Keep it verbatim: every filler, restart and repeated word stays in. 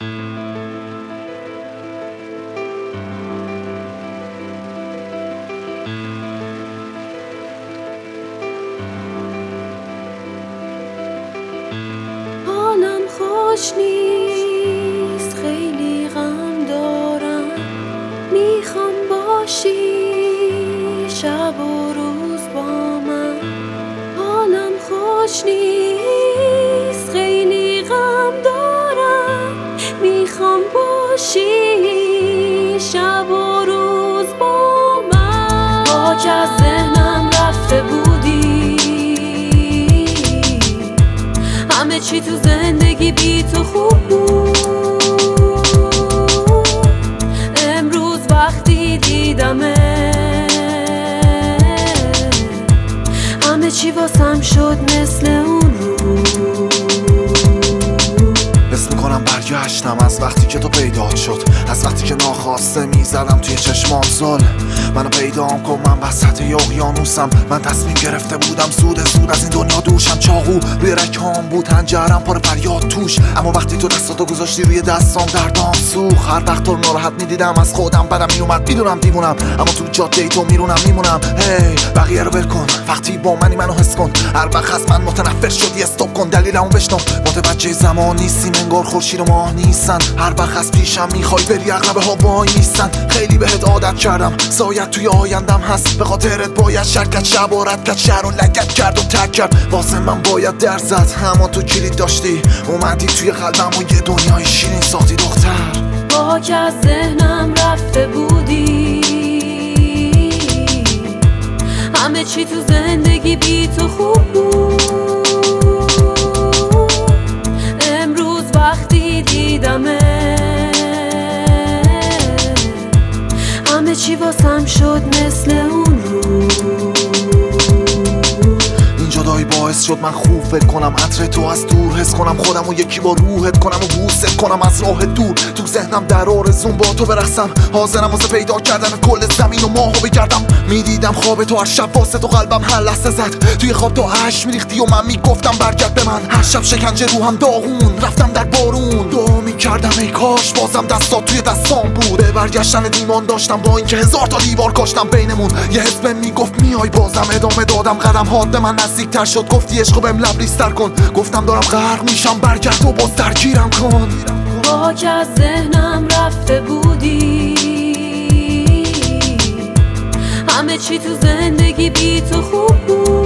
حالم خوش نیست، خیلی غم دارم، میخوام باشی شب و روز با من. حالم خوش نیست، خیلی غم دارم، میخوام باشی شب و روز با من. با که از ذهنم رفته بودی، همه چی تو زندگی بی تو خوب بود. امروز وقتی دیدمه، همه چی واسم شد مثل اون روز. حس میکنم برگشتم از وقتی که تو پیدا شد، از وقتی که ناخواسته میزدم توی چشمات زل. منو پیدام کن، من وسط یه اقیانوسم. من تصمیم گرفته بودم زود زود از این دنیا دوشم. چاقو روی رکام بود، هنجرم پر فریاد توش، اما وقتی تو دستاتو گذاشتی روی دستام دردام سوخت. هر وقت تو ناراحت میدیدم از خودم بدم میومد، میدونم دیوونم اما تو جاده تو میرونم میمونم. هی بقیه رو ول کن، وقتی با منی منو حس کن. هر وقت از من متنفر شدی استاپ کن، دلیلمو بشنو. متوجه زمان نیستیم، انگار خورشید و ماه نیستن. هر وقت از پیشم میخوای بری، اغلب ها وای نیستن. خیلی بهت عادت کردم، سایت توی آیندم هست. به خاطرت باید شرکت شب و رد کرد، شهر و لگت کرد و ترک کرد. واسه من باید در زد، اما تو کلید داشتی، اومدی توی قلبم و یه دنیای شیرین ساختی دختر. با که از ذهنم رفته بودی، همه چی تو زندگی بی تو خوب بود. امروز وقتی دیدمه، همه چی واسم شد مثل اون روز. این جدایی باعث شد من خوب فکر کنم، عطر تو از دور حس کنم، خودم و یکی با روحت کنم و بوست کنم از راه دور. تو ذهنم در آرزوم با تو برسم، حاضرم واسه پیدا کردن کل زمین و ماهو بگردم. میدیدم خواب تو هر شب، واسه تو قلبم هر لحظه زد. توی خواب تو اشک میریختی و من میگفتم برگرد به من. هر شب شکنجه روحم داغون، رفتم در بارون، دعا میکردم ای کاش بازم دستات توی دستام بود. به برگشتن ایمان داشتم، با اینکه هزار تا دیوار کاشتم بینمون. یه حس بهم میگفت میای، بازم ادامه دادم. قدم هات به من نزدیکتر شد، گفتی عشقو بهم لبریزتر کن. گفتم دارم غرق میشم، برگرد و باز درگیرم کن. با که از ذهنم رفته بودی، همه چی تو زندگی بی تو خوب بود.